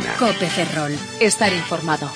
mañana. COPE Ferrol. Estar informado.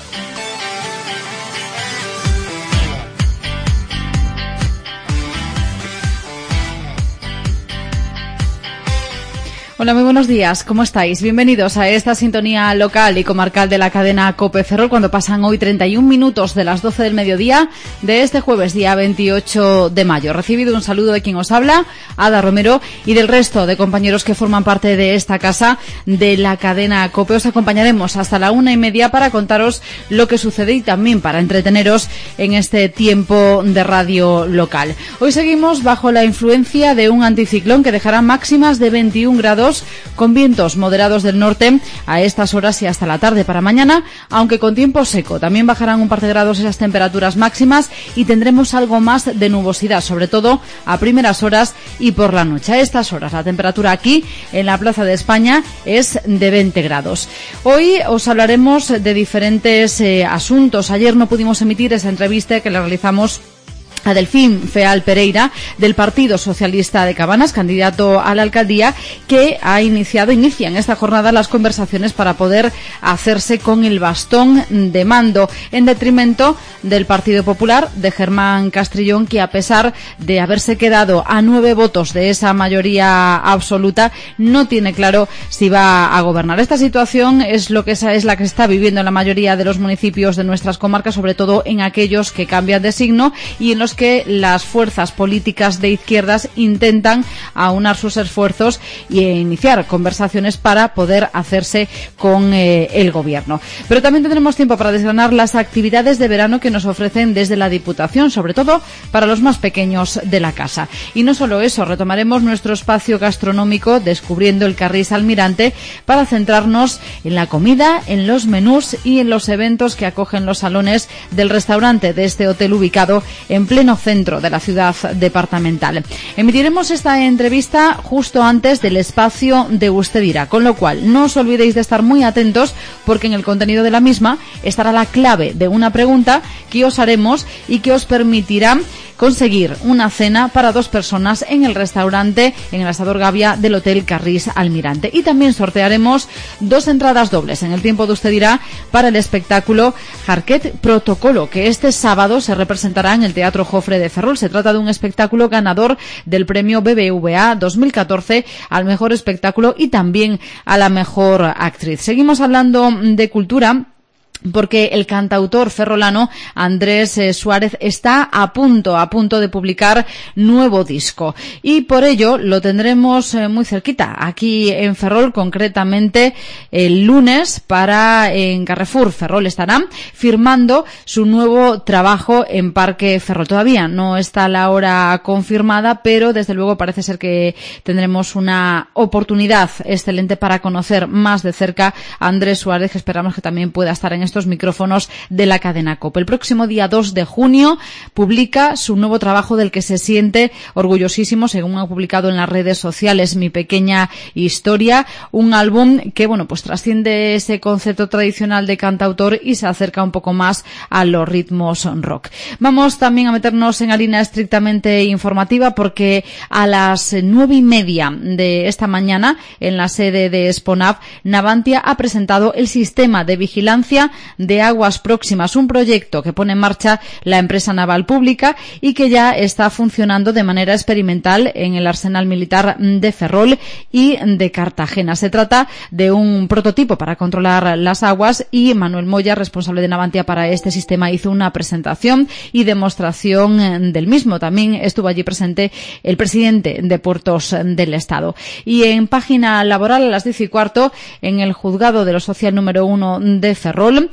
Hola, muy buenos días. ¿Cómo estáis? Bienvenidos a esta sintonía local y comarcal de la cadena COPE Ferrol cuando pasan hoy 31 minutos de las 12 del mediodía de este jueves, día 28 de mayo. Recibido un saludo de quien os habla, Ada Romero, y del resto de compañeros que forman parte de esta casa de la cadena COPE. Os acompañaremos hasta la 1:30 para contaros lo que sucede y también para entreteneros en este tiempo de radio local. Hoy seguimos bajo la influencia de un anticiclón que dejará máximas de 21 grados con vientos moderados del norte a estas horas y hasta la tarde. Para mañana, aunque con tiempo seco, también bajarán un par de grados esas temperaturas máximas y tendremos algo más de nubosidad, sobre todo a primeras horas y por la noche. A estas horas la temperatura aquí en la Plaza de España es de 20 grados. Hoy os hablaremos de diferentes asuntos. Ayer no pudimos emitir esa entrevista que le realizamos a Delfín Feal Pereira, del Partido Socialista de Cabanas, candidato a la alcaldía, que inicia en esta jornada las conversaciones para poder hacerse con el bastón de mando, en detrimento del Partido Popular de Germán Castrillón, que a pesar de haberse quedado a 9 votos de esa mayoría absoluta, no tiene claro si va a gobernar. Esta situación es la que se está viviendo en la mayoría de los municipios de nuestras comarcas, sobre todo en aquellos que cambian de signo y en los que las fuerzas políticas de izquierdas intentan aunar sus esfuerzos y iniciar conversaciones para poder hacerse con el gobierno. Pero también tendremos tiempo para desgranar las actividades de verano que nos ofrecen desde la Diputación, sobre todo para los más pequeños de la casa. Y no solo eso, retomaremos nuestro espacio gastronómico descubriendo el Carrís Almirante para centrarnos en la comida, en los menús y en los eventos que acogen los salones del restaurante de este hotel ubicado en pleno centro de la ciudad departamental. Emitiremos esta entrevista justo antes del espacio de Usted dirá, con lo cual no os olvidéis de estar muy atentos porque en el contenido de la misma estará la clave de una pregunta que os haremos y que os permitirá conseguir una cena para 2 personas en el restaurante, en el Asador Gavia del Hotel Carrís Almirante. Y también sortearemos 2 entradas dobles en el tiempo de Usted dirá para el espectáculo Jarquet Protocolo, que este sábado se representará en el Teatro Jofre de Ferrol. Se trata de un espectáculo ganador del premio BBVA 2014 al mejor espectáculo y también a la mejor actriz. Seguimos hablando de cultura, porque el cantautor ferrolano Andrés Suárez está a punto de publicar nuevo disco y por ello lo tendremos muy cerquita aquí en Ferrol, concretamente el lunes en Carrefour Ferrol estará firmando su nuevo trabajo en Parque Ferrol. Todavía no está la hora confirmada, pero desde luego parece ser que tendremos una oportunidad excelente para conocer más de cerca a Andrés Suárez, que esperamos que también pueda estar en estos micrófonos de la cadena COPE. El próximo día 2 de junio publica su nuevo trabajo del que se siente orgullosísimo, según ha publicado en las redes sociales, Mi Pequeña Historia, un álbum que, pues trasciende ese concepto tradicional de cantautor y se acerca un poco más a los ritmos rock. Vamos también a meternos en harina estrictamente informativa porque a las 9:30 de esta mañana, en la sede de Esponav, Navantia ha presentado el sistema de vigilancia de aguas próximas, un proyecto que pone en marcha la empresa naval pública y que ya está funcionando de manera experimental en el Arsenal Militar de Ferrol y de Cartagena. Se trata de un prototipo para controlar las aguas y Manuel Moya, responsable de Navantia para este sistema, hizo una presentación y demostración del mismo. También estuvo allí presente el presidente de Puertos del Estado. Y en página laboral, a las 10:15, en el juzgado de lo social número 1 de Ferrol,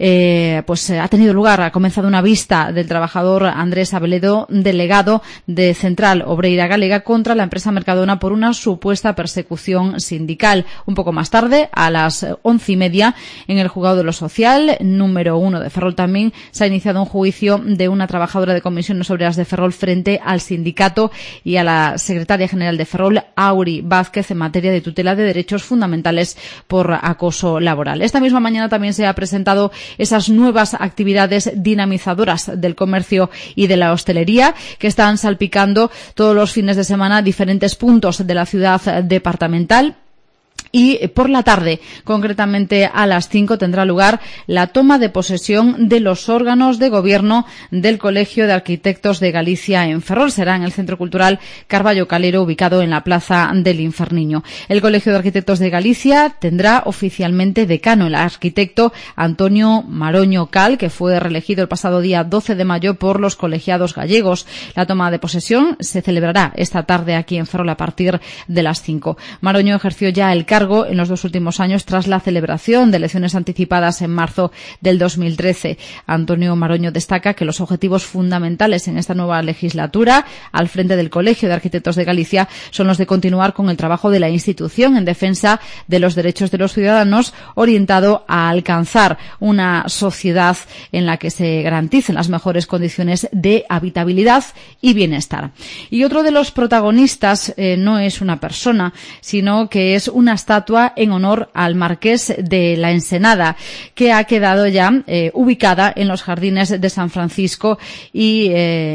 ha comenzado una vista del trabajador Andrés Abeledo, delegado de Central Obreira Galega, contra la empresa Mercadona por una supuesta persecución sindical. Un poco más tarde, a las 11:30, en el juzgado de lo social número 1 de Ferrol también se ha iniciado un juicio de una trabajadora de Comisiones Obreras de Ferrol frente al sindicato y a la secretaria general de Ferrol, Auri Vázquez, en materia de tutela de derechos fundamentales por acoso laboral. Esta misma mañana también se ha presentado esas nuevas actividades dinamizadoras del comercio y de la hostelería que están salpicando todos los fines de semana diferentes puntos de la ciudad departamental. Y por la tarde, concretamente a las 5, tendrá lugar la toma de posesión de los órganos de gobierno del Colegio de Arquitectos de Galicia en Ferrol. Será en el Centro Cultural Carballo Calero, ubicado en la Plaza del Inferniño. El Colegio de Arquitectos de Galicia tendrá oficialmente decano el arquitecto Antonio Maroño Cal, que fue reelegido el pasado día 12 de mayo por los colegiados gallegos. La toma de posesión se celebrará esta tarde aquí en Ferrol a partir de las 5. Maroño ejerció ya el cargo en los 2 últimos años tras la celebración de elecciones anticipadas en marzo del 2013. Antonio Maroño destaca que los objetivos fundamentales en esta nueva legislatura al frente del Colegio de Arquitectos de Galicia son los de continuar con el trabajo de la institución en defensa de los derechos de los ciudadanos, orientado a alcanzar una sociedad en la que se garanticen las mejores condiciones de habitabilidad y bienestar. Y otro de los protagonistas no es una persona, sino que es una estatua en honor al Marqués de la Ensenada, que ha quedado ya ubicada en los jardines de San Francisco y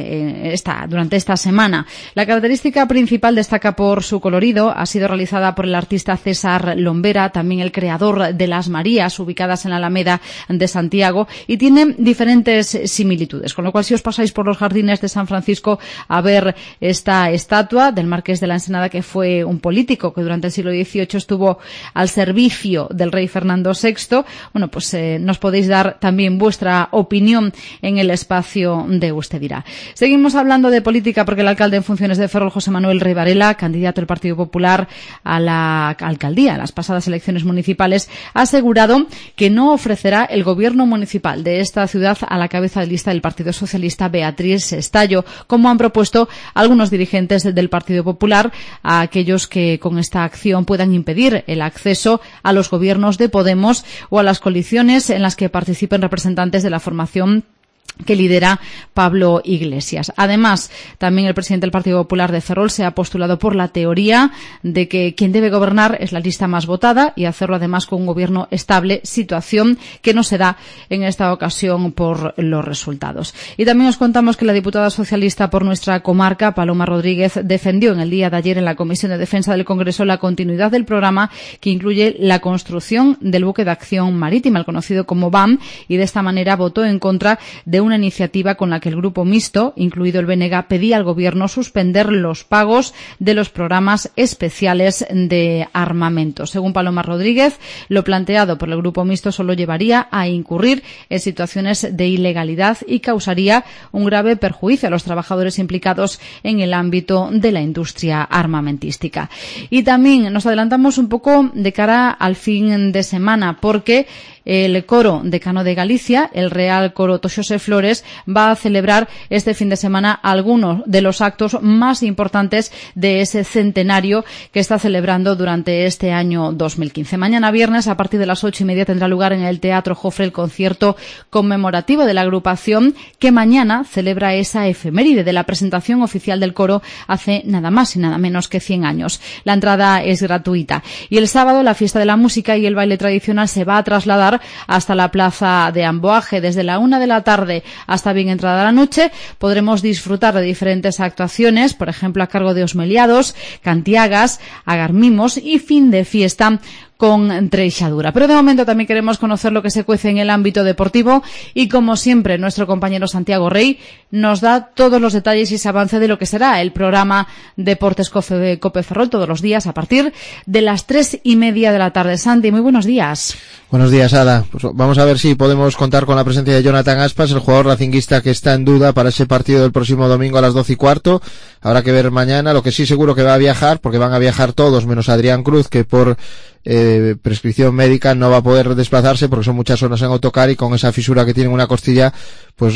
durante esta semana. La característica principal destaca por su colorido. Ha sido realizada por el artista César Lombera, también el creador de las Marías, ubicadas en la Alameda de Santiago, y tiene diferentes similitudes. Con lo cual, si os pasáis por los jardines de San Francisco a ver esta estatua del Marqués de la Ensenada, que fue un político que durante el siglo XVIII estuvo al servicio del rey Fernando VI, bueno, pues nos podéis dar también vuestra opinión en el espacio de Usted Dirá. Seguimos hablando de política porque el alcalde en funciones de Ferrol, José Manuel Rey Varela, candidato del Partido Popular a la alcaldía en las pasadas elecciones municipales, ha asegurado que no ofrecerá el gobierno municipal de esta ciudad a la cabeza de lista del Partido Socialista, Beatriz Estallo, como han propuesto algunos dirigentes del Partido Popular, a aquellos que con esta acción puedan impedir el acceso a los gobiernos de Podemos o a las coaliciones en las que participen representantes de la formación que lidera Pablo Iglesias. Además, también el presidente del Partido Popular de Ferrol se ha postulado por la teoría de que quien debe gobernar es la lista más votada y hacerlo además con un gobierno estable, situación que no se da en esta ocasión por los resultados. Y también os contamos que la diputada socialista por nuestra comarca, Paloma Rodríguez, defendió en el día de ayer en la Comisión de Defensa del Congreso la continuidad del programa que incluye la construcción del buque de acción marítima, el conocido como BAM, y de esta manera votó en contra de una iniciativa con la que el Grupo Mixto, incluido el BNG, pedía al Gobierno suspender los pagos de los programas especiales de armamento. Según Paloma Rodríguez, lo planteado por el Grupo Mixto solo llevaría a incurrir en situaciones de ilegalidad y causaría un grave perjuicio a los trabajadores implicados en el ámbito de la industria armamentística. Y también nos adelantamos un poco de cara al fin de semana, porque el Coro Decano de Galicia, el Real Coro Toxose Flores, va a celebrar este fin de semana algunos de los actos más importantes de ese centenario que está celebrando durante este año 2015. Mañana viernes, a partir de las 8:30, tendrá lugar en el Teatro Jofre el concierto conmemorativo de la agrupación, que mañana celebra esa efeméride de la presentación oficial del coro hace nada más y nada menos que 100 años. La entrada es gratuita. Y el sábado, la fiesta de la música y el baile tradicional se va a trasladar hasta la plaza de Amboaje. Desde la 1 de la tarde hasta bien entrada la noche podremos disfrutar de diferentes actuaciones, por ejemplo a cargo de Osmeliados, Cantiagas, Agarmimos y fin de fiesta con Treixadura. Pero de momento también queremos conocer lo que se cuece en el ámbito deportivo y, como siempre, nuestro compañero Santiago Rey nos da todos los detalles y ese avance de lo que será el programa Deportes Cope Ferrol todos los días a partir de las 3:30 de la tarde. Santi, muy buenos días. Buenos días, Ada. Pues vamos a ver si podemos contar con la presencia de Jonathan Aspas, el jugador racinguista que está en duda para ese partido del próximo domingo a las 12:15. Habrá que ver mañana. Lo que sí seguro que va a viajar, porque van a viajar todos menos Adrián Cruz, que por prescripción médica no va a poder desplazarse porque son muchas horas en autocar y con esa fisura que tiene en una costilla pues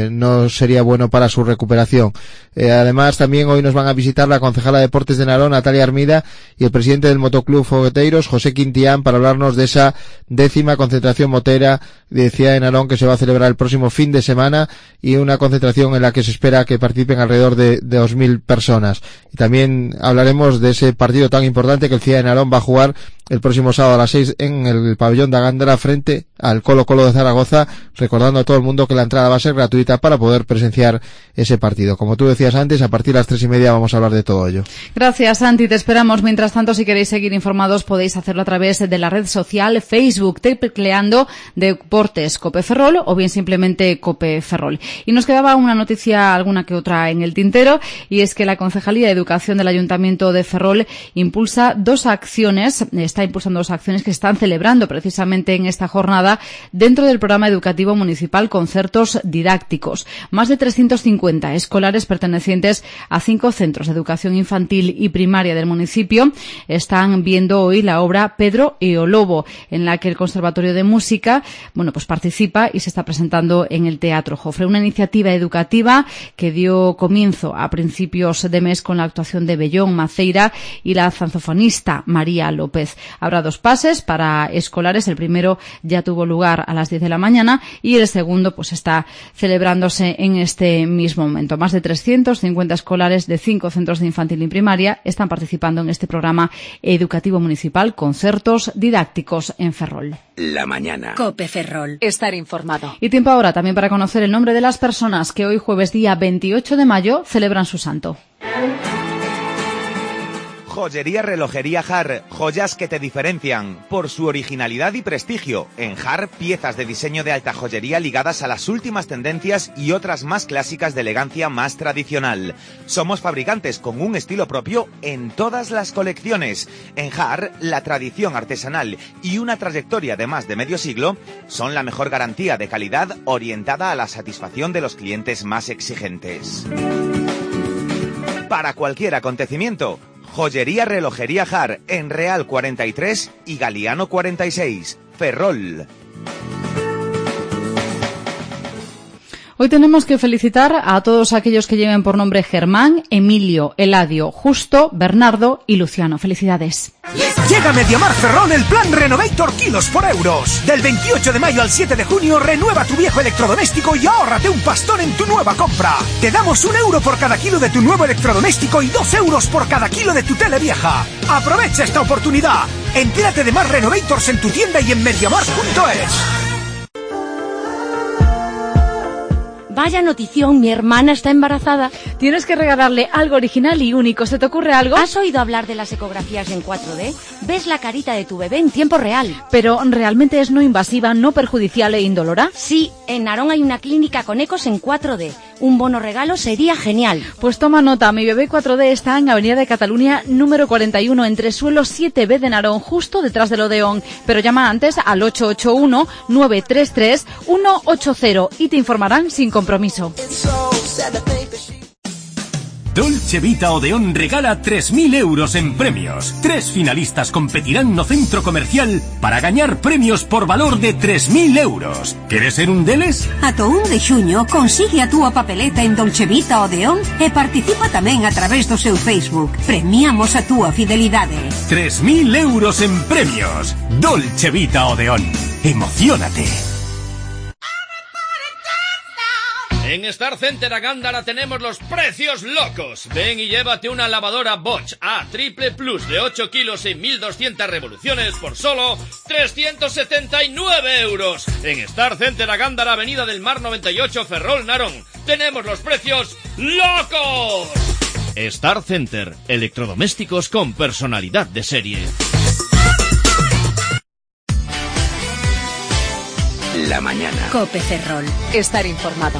no sería bueno para su recuperación. Además también hoy nos van a visitar la concejala de Deportes de Narón, Natalia Armida, y el presidente del Motoclub Fogueteiros, José Quintián, para hablarnos de esa 10ª concentración motera de Ciudad de Narón que se va a celebrar el próximo fin de semana, y una concentración en la que se espera que participen alrededor de 2.000 personas. Y también hablaremos de ese partido tan importante que el Ciudad de Narón va a jugar el próximo sábado a las 6 en el pabellón de Gándara frente al Colo-Colo de Zaragoza, recordando a todo el mundo que la entrada va a ser gratuita para poder presenciar ese partido. Como tú decías antes, a partir de las 3:30 vamos a hablar de todo ello. Gracias, Santi, te esperamos. Mientras tanto, si queréis seguir informados, podéis hacerlo a través de la red social Facebook, tecleando Deportes Cope Ferrol o bien simplemente Cope Ferrol. Y nos quedaba una noticia, alguna que otra en el tintero, y es que la Concejalía de Educación del Ayuntamiento de Ferrol está impulsando dos acciones que están celebrando precisamente en esta jornada dentro del programa educativo municipal Concertos Didácticos. Más de 350 escolares pertenecientes a 5 centros de educación infantil y primaria del municipio están viendo hoy la obra Pedro e o Lobo, en la que el Conservatorio de Música, participa y se está presentando en el Teatro Jofre. Una iniciativa educativa que dio comienzo a principios de mes con la actuación de Bellón Maceira y la saxofonista María López. Habrá 2 pases para escolares. El primero ya tuvo lugar a las 10 de la mañana y el segundo está celebrándose en este mismo momento. Más de 350 escolares de 5 centros de infantil y primaria están participando en este programa educativo municipal Concertos Didácticos en Ferrol. La mañana. Cope Ferrol. Estar informado. Y tiempo ahora también para conocer el nombre de las personas que hoy jueves día 28 de mayo celebran su santo. Joyería Relojería Har, joyas que te diferencian por su originalidad y prestigio. En Har, piezas de diseño de alta joyería ligadas a las últimas tendencias y otras más clásicas de elegancia más tradicional. Somos fabricantes con un estilo propio en todas las colecciones. En Har, la tradición artesanal y una trayectoria de más de medio siglo son la mejor garantía de calidad orientada a la satisfacción de los clientes más exigentes. Para cualquier acontecimiento, Joyería Relojería Har, en Real 43 y Galiano 46, Ferrol. Hoy tenemos que felicitar a todos aquellos que lleven por nombre Germán, Emilio, Eladio, Justo, Bernardo y Luciano. Felicidades. Llega a Mediamar Ferrol el plan Renovator kilos por euros. Del 28 de mayo al 7 de junio renueva tu viejo electrodoméstico y ahórrate un pastón en tu nueva compra. Te damos €1 por cada kilo de tu nuevo electrodoméstico y €2 por cada kilo de tu tele vieja. Aprovecha esta oportunidad. Entérate de más Renovators en tu tienda y en mediamar.es. Vaya notición, mi hermana está embarazada. Tienes que regalarle algo original y único. ¿Se te ocurre algo? ¿Has oído hablar de las ecografías en 4D? Ves la carita de tu bebé en tiempo real. ¿Pero realmente es no invasiva, no perjudicial e indolora? Sí, en Narón hay una clínica con ecos en 4D. Un bono regalo sería genial. Pues toma nota, mi bebé 4D está en Avenida de Cataluña número 41, entre suelo 7B de Narón, justo detrás del Odeón. Pero llama antes al 881-933-180 y te informarán sin compromiso. Dolce Vita Odeón regala 3.000 euros en premios. 3 finalistas competirán no centro comercial para gañar premios por valor de 3.000 euros. ¿Queres ser un deles? Ata 1 de xuño consigue a túa papeleta en Dolce Vita Odeón e participa tamén a través do seu Facebook. Premiamos a túa fidelidade. 3.000 euros en premios. Dolce Vita Odeón. Emociónate. En Star Center a Gándara tenemos los precios locos. Ven y llévate una lavadora Bosch A Triple Plus de 8 kilos y 1.200 revoluciones por solo 379 euros. En Star Center a Gándara, Avenida del Mar 98, Ferrol, Narón. Tenemos los precios locos. Star Center, electrodomésticos con personalidad de serie. La mañana. Cope Ferrol. Estar informado.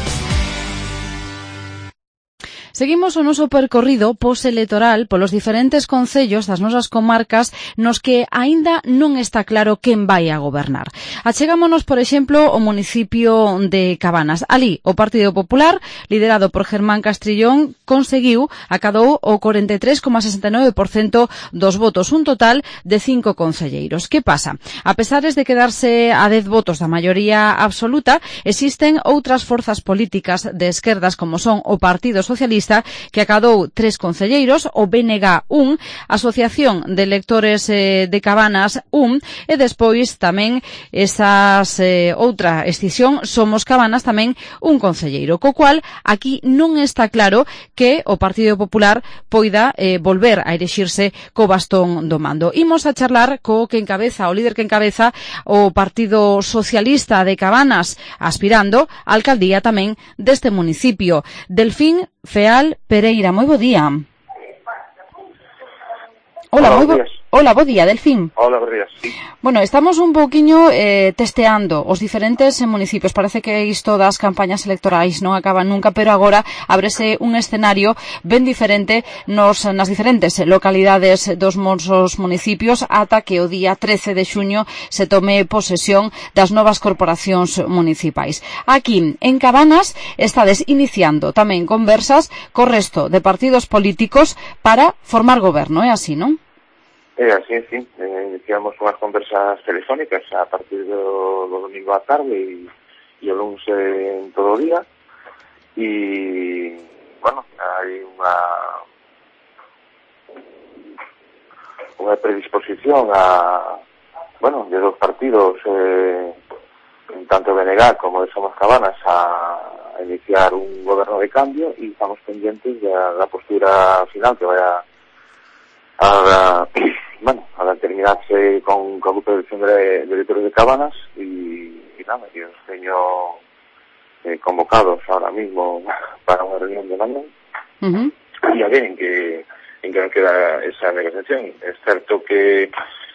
Seguimos o noso percorrido postelectoral polos diferentes concellos das nosas comarcas nos que aínda non está claro quen vai a gobernar. Achegámonos, por exemplo, ao municipio de Cabanas. Ali, o Partido Popular, liderado por Germán Castrillón, acadou o 43,69% dos votos, un total de 5 concelleiros. Que pasa? A pesares de quedarse a 10 votos da maioría absoluta, existen outras forzas políticas de esquerdas como son o Partido Socialista Socialista, que acadou 3 concelleiros, o BNG 1, Asociación de Electores de Cabanas 1, e despois tamén esas outra escisión, Somos Cabanas, tamén un concelleiro, co cual aquí non está claro que o Partido Popular poida volver a erixirse co bastón do mando. Imos a charlar co que encabeza, o líder que encabeza o Partido Socialista de Cabanas, aspirando a alcaldía tamén deste municipio. Delfín Feal Pereira, moi bo día. Hola, bo día, Delfín. Hola, bo día, sí. Bueno, estamos un pouquiño testeando os diferentes municipios. Parece que isto das campañas electorais non acaba nunca, pero agora ábrese un escenario ben diferente nas diferentes localidades dos nosos municipios ata que o día 13 de xuño se tome posesión das novas corporacións municipais. Aquí, en Cabanas, estades iniciando tamén conversas co resto de partidos políticos para formar goberno, é así, non? É así, sí. Iniciamos unhas conversas telefónicas a partir do domingo á tarde e o lunes en todo o día. E, bueno, hai unha predisposición de dos partidos, tanto BNG como de Somos Cabanas, a iniciar un goberno de cambio, e estamos pendientes da postura final que vai a determinarse con o grupo de elección de electores de Cabanas e nada, que os teño convocados ahora mismo para unha reunión de mañana e a ver en que non queda esa negociación. É certo que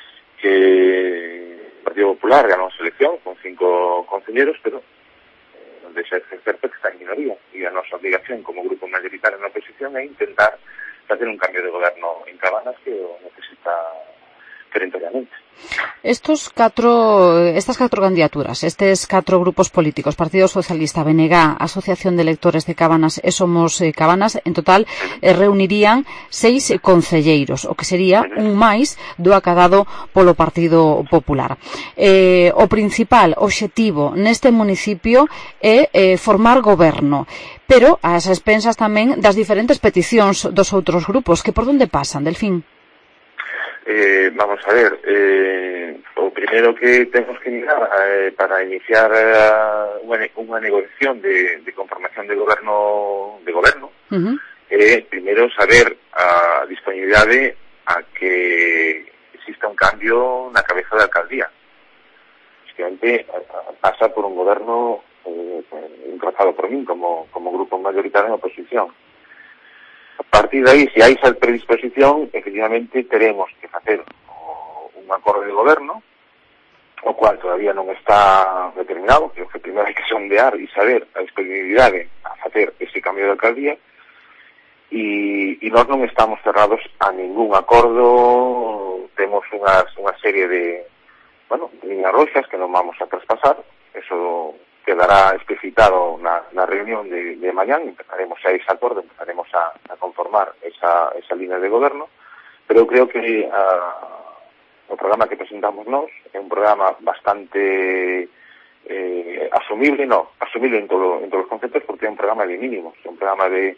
o Partido Popular ganou a elección con 5 concelleros, pero non deixa de ser certo que está en minoría, e a nosa obligación como grupo mayoritario na oposición é intentar facer un cambio de goberno en Cabanas que o necesita perentoriamente. Estas 4 candidaturas, estes 4 grupos políticos, Partido Socialista, BNG, Asociación de Electores de Cabanas e Somos Cabanas, en total reunirían 6 concelleiros, o que sería un máis do acadado polo Partido Popular. O principal obxectivo neste municipio é formar goberno, pero ás expensas tamén das diferentes peticións dos outros grupos, que por onde pasan, Delfín? Vamos a ver, o primeiro que temos que mirar para iniciar unha negociación de conformación de goberno primeiro saber a disponibilidade a que exista un cambio na cabeza da alcaldía. Basicamente pasa por un goberno encabezado por min como grupo mayoritario na oposición. A partir de aí, se hai esa predisposición, efectivamente teremos que facer un acordo de goberno, o cual todavía non está determinado, creo que primeiro hai que sondear e saber a disponibilidade a facer ese cambio de alcaldía, e nós non estamos cerrados a ningún acordo. Temos unha serie de liñas roxas que non vamos a traspasar. Eso quedará explicitado na reunión de mañán. Empezaremos a ese acordo, empezaremos a conformar esa línea de goberno, pero creo que o programa que presentamos nós é un programa bastante asumible en todos os conceptos, porque é un programa de mínimos, é un programa de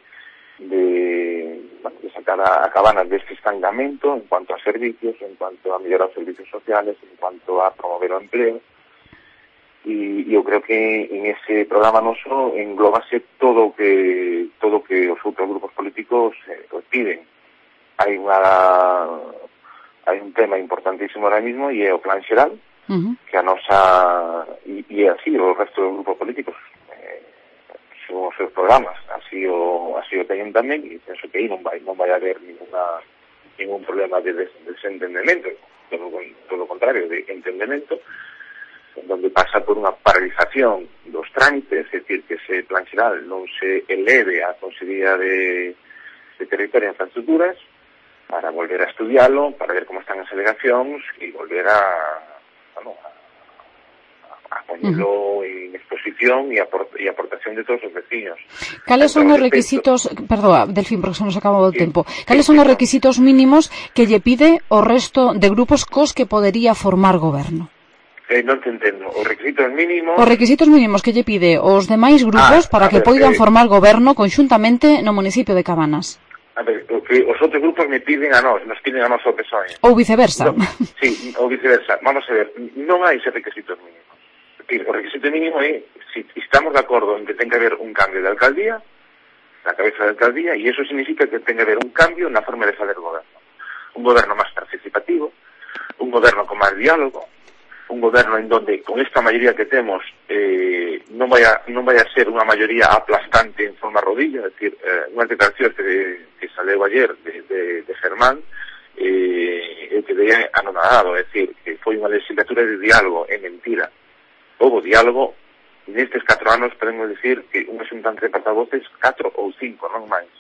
sacar a Cabanas deste estancamento en cuanto a servicios, en cuanto a mellorar os servicios sociales, en cuanto a promover o empleo. E eu creo que en ese programa noso englobase todo o que os outros grupos políticos piden. Hai un tema importantísimo ahora mismo e é o plan xeral, que a nosa e así o resto dos grupos políticos son os seus programas, así o teñen tamén, e penso que aí non vai haber ningún problema de desentendemento, todo o contrario, de entendemento, donde pasa por unha paralización dos trámites, é dicir, que ese plan xeral non se eleve á Consellería de Territorio e Infraestructuras para volver a estudialo, para ver como están as alegacións e volver a poñelo en exposición e aportación de todos os veciños. Cales son os requisitos, perdoa, Delfín, porque se nos acabou o tempo, cales son os requisitos mínimos que lle pide o resto de grupos cos que podería formar goberno? Non te entendo. Os requisitos mínimos... Os requisitos mínimos que lle pide os demais grupos para que poidan formar goberno conxuntamente no municipio de Cabanas. A ver, o que os outros grupos me piden a nos piden a nos ao PSOE. Ou viceversa. No, sí, ou viceversa. Vamos a ver, non hai ese requisitos mínimos. O requisito mínimo é, si estamos de acordo en que ten que haber un cambio de alcaldía, na cabeza da alcaldía, e iso significa que ten que haber un cambio na forma de fazer goberno. Un goberno máis participativo, un goberno con máis diálogo, un goberno en donde con esta mayoría que temos non vai a ser unha mayoría aplastante en forma rodilla, é dicir, unhas declaracións que saleu ayer de Germán eu quedei anonadado, é dicir, que foi unha legislatura de diálogo, é mentira. Houve diálogo nestes 4 anos, podemos dicir que un xuntante de portavoces 4 ou 5, non máis,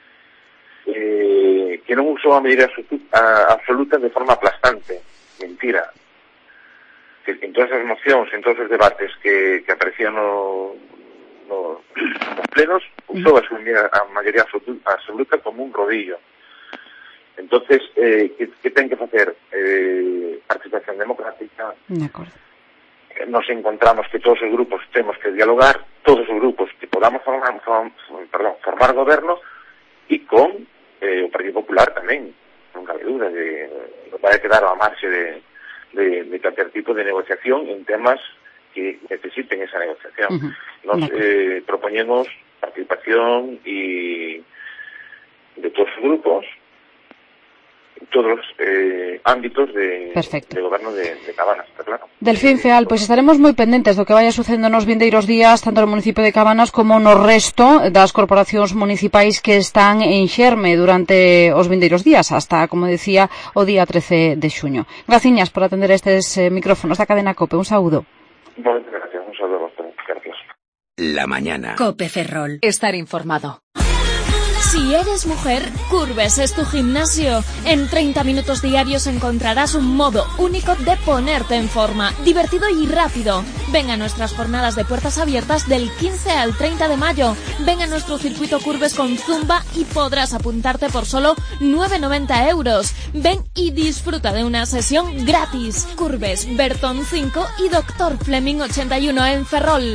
que non usou a mayoría absoluta de forma aplastante, mentira. En todas as mocións, en todos os debates que aparecían nos plenos, usou a maioría absoluta como un rodillo. Entonces, que ten que facer? Participación democrática. De acordo. Nos encontramos que todos os grupos temos que dialogar, todos os grupos que podamos formar goberno, e con o Partido Popular tamén, non cabe duda, non vai a quedar á marxe de cualquier tipo de negociación en temas que necesiten esa negociación. Nos proponemos participación y de todos los grupos, en todos los ámbitos de goberno de Cabanas, está claro. Delfín Feal, pois estaremos moi pendentes do que vaya sucedendo nos vindeiros días, tanto no municipio de Cabanas como no resto das corporacións municipais que están en xerme durante os vindeiros días, hasta, como decía, o día 13 de xuño. Graciñas por atender estes micrófonos da cadena COPE. Un saúdo. Moitas gracias. Un saúdo a vos tamén. Gracias. La mañana. COPE Ferrol. Estar informado. Si eres mujer, Curves es tu gimnasio. En 30 minutos diarios encontrarás un modo único de ponerte en forma, divertido y rápido. Ven a nuestras jornadas de puertas abiertas del 15 al 30 de mayo. Ven a nuestro circuito Curves con Zumba y podrás apuntarte por solo 9,90 €. Ven y disfruta de una sesión gratis. Curves, Bertón 5 y Dr. Fleming 81 en Ferrol.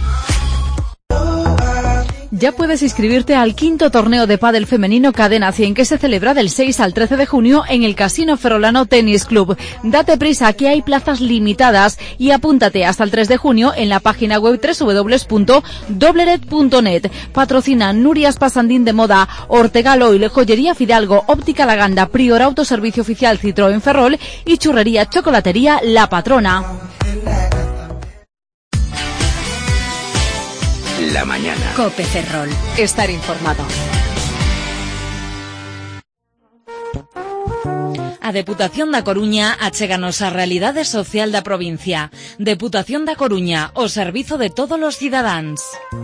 Ya puedes inscribirte al 5º torneo de pádel femenino Cadena 100 que se celebra del 6 al 13 de junio en el Casino Ferrolano Tenis Club. Date prisa que hay plazas limitadas y apúntate hasta el 3 de junio en la página web www.dobleret.net. Patrocina Nurias Pasandín de Moda, Ortegal Oil, Joyería Fidalgo, Óptica Laganda, Prior Autoservicio Oficial Citroën Ferrol y Churrería Chocolatería La Patrona. La mañana. COPE Ferrol. Estar informado. A Deputación da Coruña achéganos a realidade social da provincia. Deputación da Coruña, o servizo de todos os cidadáns.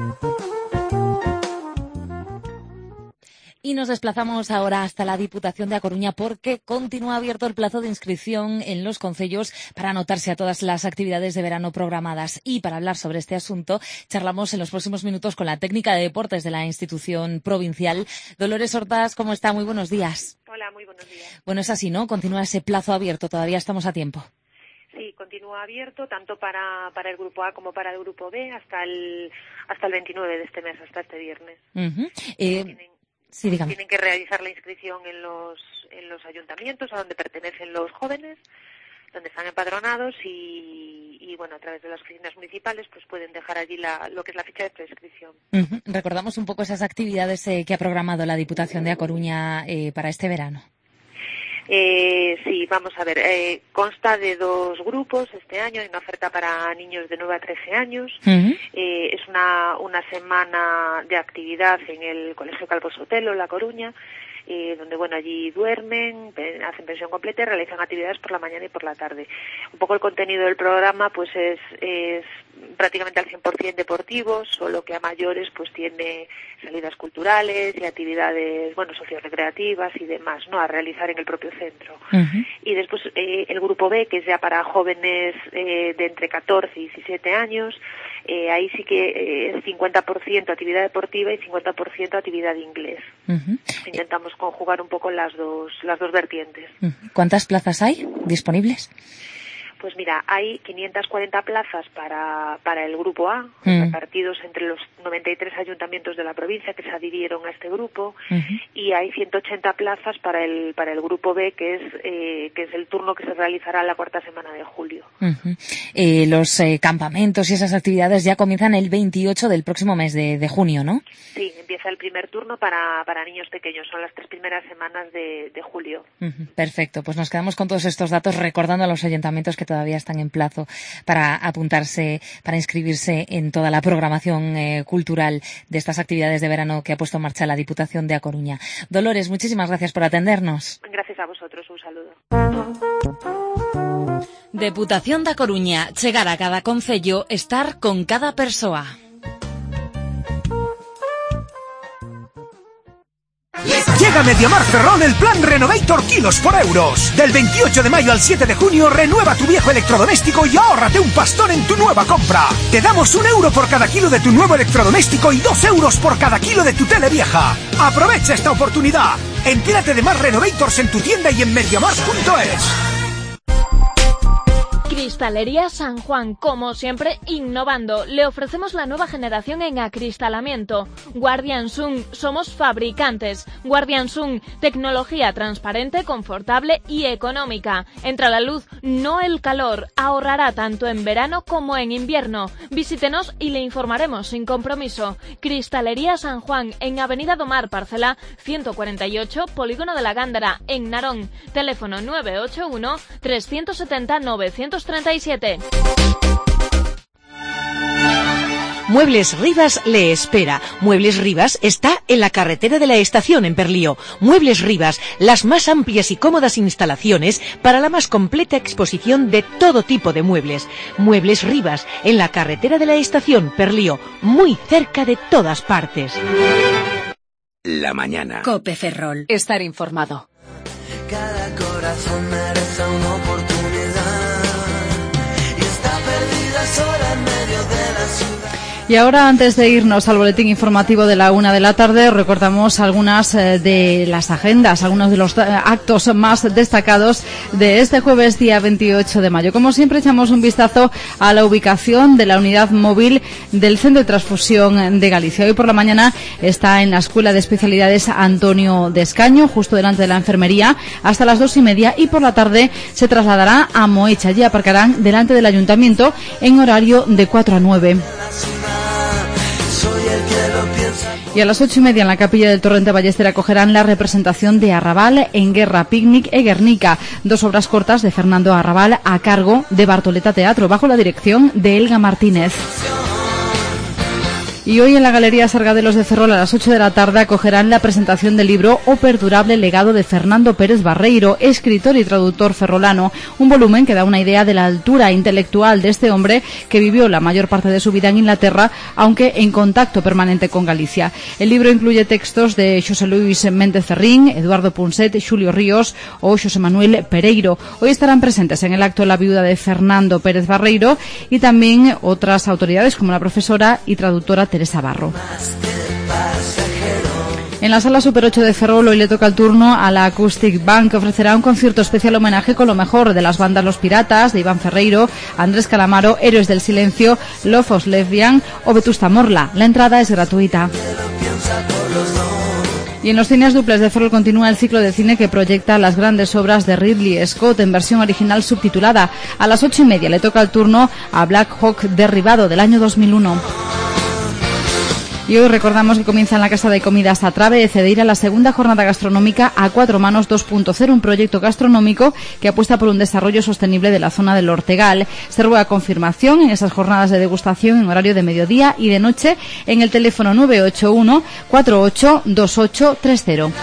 Y nos desplazamos ahora hasta la Diputación de A Coruña porque continúa abierto el plazo de inscripción en los concellos para anotarse a todas las actividades de verano programadas. Y para hablar sobre este asunto, charlamos en los próximos minutos con la técnica de deportes de la institución provincial. Dolores Hortas, ¿cómo está? Muy buenos días. Hola, muy buenos días. Bueno, es así, ¿no? Continúa ese plazo abierto, todavía estamos a tiempo. Sí, continúa abierto tanto para el grupo A como para el grupo B hasta el 29 de este mes, hasta este viernes. Sí, dígame. Tienen que realizar la inscripción en los ayuntamientos a donde pertenecen los jóvenes, donde están empadronados y bueno, a través de las oficinas municipales pues pueden dejar allí lo que es la ficha de prescripción. Recordamos un poco esas actividades que ha programado la Diputación de A Coruña para este verano. Sí, vamos a ver, consta de 2 grupos este año, hay una oferta para niños de 9 a 13 años, es una semana de actividad en el Colegio Calvo Sotelo, La Coruña, donde bueno, allí duermen, hacen pensión completa y realizan actividades por la mañana y por la tarde. Un poco el contenido del programa pues es prácticamente al 100% deportivo, solo que a mayores pues tiene salidas culturales y actividades, bueno, sociorecreativas y demás, ¿no?, a realizar en el propio centro. Y después el grupo B, que es ya para jóvenes de entre 14 y 17 años, ahí sí que es 50% actividad deportiva y 50% actividad de inglés. Intentamos conjugar un poco las dos vertientes. ¿Cuántas plazas hay disponibles? Pues mira, hay 540 plazas para el grupo A, repartidos entre los 93 ayuntamientos de la provincia que se adhirieron a este grupo, y hay 180 plazas para el grupo B, que es el turno que se realizará la cuarta semana de julio. Los campamentos y esas actividades ya comienzan el 28 del próximo mes de junio, ¿no? Sí, empieza el primer turno para niños pequeños, son las 3 primeras semanas de julio. Perfecto, pues nos quedamos con todos estos datos, recordando a los ayuntamientos que todavía están en plazo para apuntarse, para inscribirse en toda la programación cultural de estas actividades de verano que ha puesto en marcha la Diputación de A Coruña. Dolores, muchísimas gracias por atendernos. Gracias a vosotros, un saludo. Deputación da Coruña, chegar a cada concello, estar con cada persoa. Llega Mediamar Ferrol el plan Renovator kilos por euros. Del 28 de mayo al 7 de junio renueva tu viejo electrodoméstico y ahórrate un pastón en tu nueva compra. Te damos €1 por cada kilo de tu nuevo electrodoméstico y €2 por cada kilo de tu tele vieja. Aprovecha esta oportunidad. Entérate de más Renovators en tu tienda y en mediamar.es. Cristalería San Juan, como siempre, innovando. Le ofrecemos la nueva generación en acristalamiento. Guardian Sun, somos fabricantes. Guardian Sun, tecnología transparente, confortable y económica. Entra la luz, no el calor. Ahorrará tanto en verano como en invierno. Visítenos y le informaremos sin compromiso. Cristalería San Juan, en Avenida Domar, parcela 148, Polígono de la Gándara, en Narón. Teléfono 981 370 937. Muebles Rivas le espera. Muebles Rivas está en la carretera de la estación en Perlío. Muebles Rivas, las más amplias y cómodas instalaciones para la más completa exposición de todo tipo de muebles. Muebles Rivas, en la carretera de la estación Perlío, muy cerca de todas partes. La mañana. COPE Ferrol, estar informado. Cada corazón merece una oportunidad y está perdida sola en medio de la ciudad. Y ahora, antes de irnos al boletín informativo de la 1 de la tarde, recordamos algunas de las agendas, algunos de los actos más destacados de este jueves, día 28 de mayo. Como siempre, echamos un vistazo a la ubicación de la unidad móvil del Centro de Transfusión de Galicia. Hoy por la mañana está en la Escuela de Especialidades Antonio de Escaño, justo delante de la enfermería, hasta las 2:30, y por la tarde se trasladará a Moecha. Allí aparcarán delante del Ayuntamiento en horario de 4 a 9. Y a las 8:30 en la Capilla del Torrente Ballester acogerán la representación de Arrabal en Guerra, Picnic e Guernica, 2 obras cortas de Fernando Arrabal a cargo de Bartoleta Teatro, bajo la dirección de Elga Martínez. Y hoy en la Galería Sargadelos de Ferrol a las 8 de la tarde acogerán la presentación del libro O perdurable legado de Fernando Pérez Barreiro, escritor y traductor ferrolano, un volumen que da una idea de la altura intelectual de este hombre que vivió la mayor parte de su vida en Inglaterra, aunque en contacto permanente con Galicia. El libro incluye textos de José Luis Méndez Ferrín, Eduardo Punset, Xulio Ríos o José Manuel Pereiro. Hoy estarán presentes en el acto la viuda de Fernando Pérez Barreiro y también otras autoridades como la profesora y traductora Teresa Barro. En la Sala Super 8 de Ferrol hoy le toca el turno a la Acoustic Band, que ofrecerá un concierto especial homenaje con lo mejor de las bandas Los Piratas, de Iván Ferreiro, Andrés Calamaro, Héroes del Silencio, Lofos Lesbian o Vetusta Morla. La entrada es gratuita. Y en los cines duples de Ferrol continúa el ciclo de cine que proyecta las grandes obras de Ridley Scott en versión original subtitulada. A las 8:30 le toca el turno a Black Hawk Derribado, del año 2001. Y hoy recordamos que comienza en la Casa de Comidas Atrave de Cedeira la segunda jornada gastronómica A Cuatro Manos 2.0, un proyecto gastronómico que apuesta por un desarrollo sostenible de la zona del Ortegal. Se ruega confirmación en esas jornadas de degustación en horario de mediodía y de noche en el teléfono 981 482830.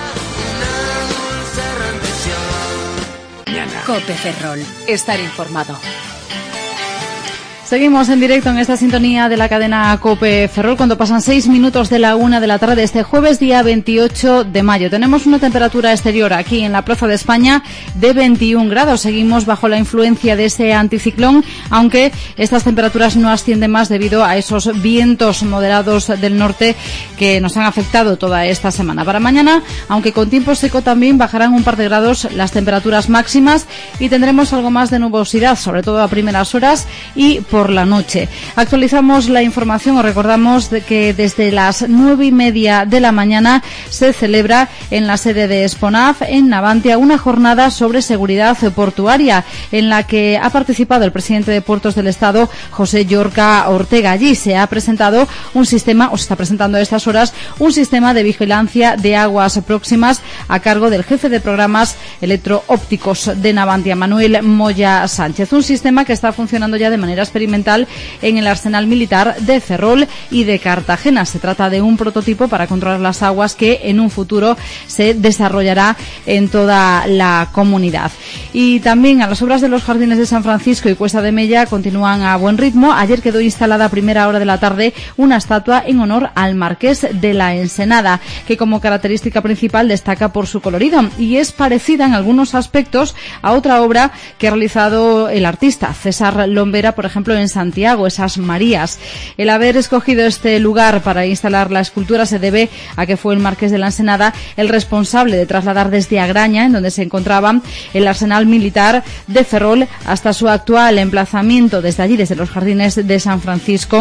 COPE Ferrol, estar informado. Seguimos en directo en esta sintonía de la cadena COPE Ferrol cuando pasan 6 minutos de la 1 de la tarde de este jueves, día 28 de mayo. Tenemos una temperatura exterior aquí en la Plaza de España de 21 grados. Seguimos bajo la influencia de ese anticiclón, aunque estas temperaturas no ascienden más debido a esos vientos moderados del norte que nos han afectado toda esta semana. Para mañana, aunque con tiempo seco, también bajarán un par de grados las temperaturas máximas y tendremos algo más de nubosidad, sobre todo a primeras horas y por la noche. Actualizamos la información, os recordamos de que desde las 9:30 de la mañana se celebra en la sede de Esponaf, en Navantia, una jornada sobre seguridad portuaria en la que ha participado el presidente de Puertos del Estado, José Llorca Ortega. Allí se ha presentado un sistema, o se está presentando a estas horas, un sistema de vigilancia de aguas próximas a cargo del jefe de programas electroópticos de Navantia, Manuel Moya Sánchez. Un sistema que está funcionando ya de manera experimental en el arsenal militar de Ferrol y de Cartagena. Se trata de un prototipo para controlar las aguas que en un futuro se desarrollará en toda la comunidad. Y también a las obras de los jardines de San Francisco y Cuesta de Mella continúan a buen ritmo. Ayer quedó instalada a primera hora de la tarde una estatua en honor al Marqués de la Ensenada, que como característica principal destaca por su colorido y es parecida en algunos aspectos a otra obra que ha realizado el artista César Lombera, por ejemplo, en Santiago, esas Marías. El haber escogido este lugar para instalar la escultura se debe a que fue el Marqués de la Ensenada el responsable de trasladar desde Agraña, en donde se encontraba el arsenal militar de Ferrol, hasta su actual emplazamiento desde allí, desde los jardines de San Francisco.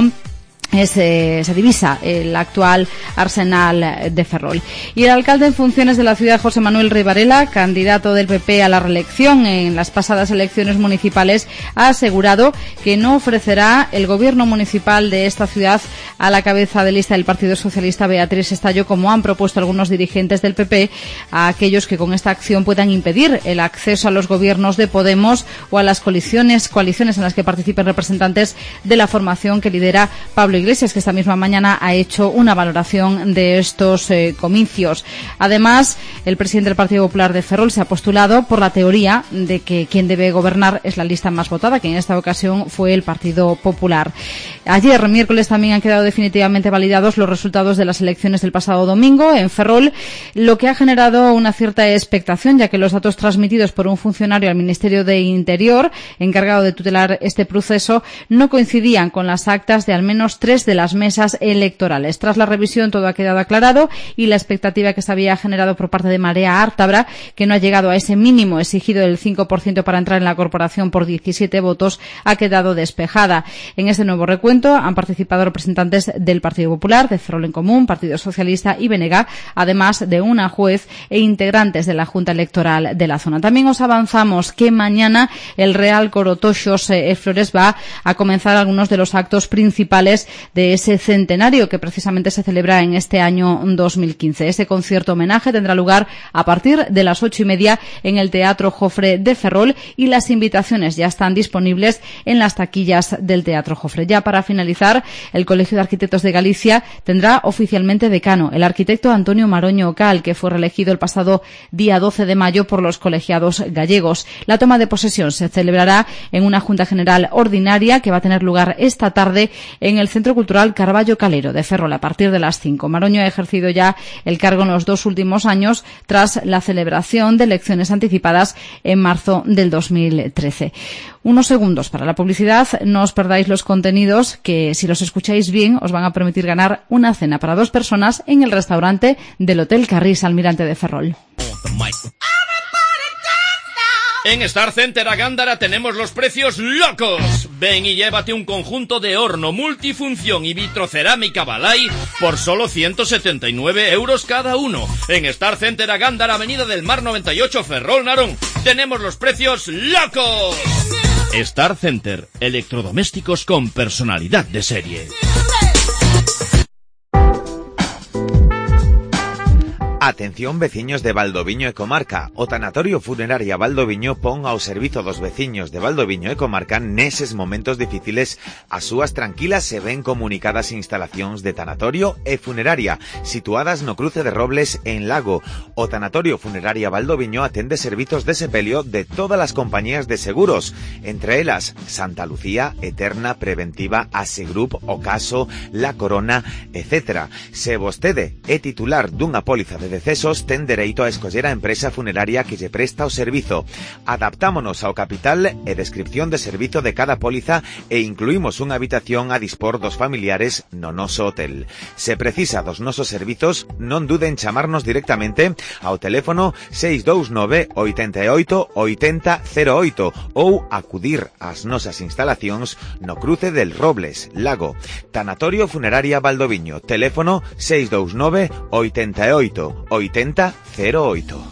Se divisa el actual arsenal de Ferrol. Y el alcalde en funciones de la ciudad, José Manuel Rey Varela, candidato del PP a la reelección en las pasadas elecciones municipales, ha asegurado que no ofrecerá el gobierno municipal de esta ciudad a la cabeza de lista del Partido Socialista, Beatriz Estallo, como han propuesto algunos dirigentes del PP, a aquellos que con esta acción puedan impedir el acceso a los gobiernos de Podemos o a las coaliciones en las que participen representantes de la formación que lidera Pablo Iglesias, que esta misma mañana ha hecho una valoración de estos comicios. Además, el presidente del Partido Popular de Ferrol se ha postulado por la teoría de que quien debe gobernar es la lista más votada, que en esta ocasión fue el Partido Popular. Ayer, miércoles, también han quedado definitivamente validados los resultados de las elecciones del pasado domingo en Ferrol, lo que ha generado una cierta expectación, ya que los datos transmitidos por un funcionario al Ministerio de Interior, encargado de tutelar este proceso, no coincidían con las actas de al menos 3 de las mesas electorales. Tras la revisión todo ha quedado aclarado y la expectativa que se había generado por parte de Marea Ártabra, que no ha llegado a ese mínimo exigido del 5% para entrar en la corporación por 17 votos, ha quedado despejada. En este nuevo recuento han participado representantes del Partido Popular, de Ferrol en Común, Partido Socialista y BNG, además de una juez e integrantes de la Junta Electoral de la zona. También os avanzamos que mañana el Real Coro Toxos Flores va a comenzar algunos de los actos principales de ese centenario que precisamente se celebra en este año 2015. Ese concierto homenaje tendrá lugar a partir de las 8:30 en el Teatro Jofre de Ferrol y las invitaciones ya están disponibles en las taquillas del Teatro Jofre. Ya para finalizar, el Colegio de Arquitectos de Galicia tendrá oficialmente decano el arquitecto Antonio Maroño Cal, que fue reelegido el pasado día 12 de mayo por los colegiados gallegos. La toma de posesión se celebrará en una Junta General Ordinaria que va a tener lugar esta tarde en el Centro Cultural Carballo Calero de Ferrol a partir de las 5. Maroño ha ejercido ya el cargo en los 2 últimos años tras la celebración de elecciones anticipadas en marzo del 2013. Unos segundos para la publicidad. No os perdáis los contenidos que, si los escucháis bien, os van a permitir ganar una cena para 2 personas en el restaurante del Hotel Carrís Almirante de Ferrol. En Star Center a Gándara tenemos los precios locos. Ven y llévate un conjunto de horno multifunción y vitrocerámica Balay por solo 179 euros cada uno. En Star Center a Gándara, Avenida del Mar 98, Ferrol Narón, tenemos los precios locos. Star Center, electrodomésticos con personalidad de serie. Atención veciños de Valdoviño e Comarca. O Tanatorio Funeraria Valdoviño pon ao servizo dos veciños de Valdoviño e Comarca neses momentos difíciles as súas tranquilas e ben comunicadas instalacións de tanatorio e funeraria situadas no cruce de Robles en Lago. O Tanatorio Funeraria Valdoviño atende servizos de sepelio de todas as compañías de seguros, entre elas Santa Lucía, Eterna, Preventiva, Asegrup, Ocaso, La Corona, etc. Se vostede é titular dunha póliza de decesos, ten dereito a escoller a empresa funeraria que lle presta o servizo. Adaptámonos ao capital e descripción de servizo de cada póliza e incluímos unha habitación a dispor dos familiares no noso hotel. Se precisa dos nosos servizos, non duden en chamarnos directamente ao teléfono 629 88 80 08 ou acudir ás nosas instalacións no cruce del Robles, Lago. Tanatorio Funeraria Valdoviño, teléfono 629 88 80 08.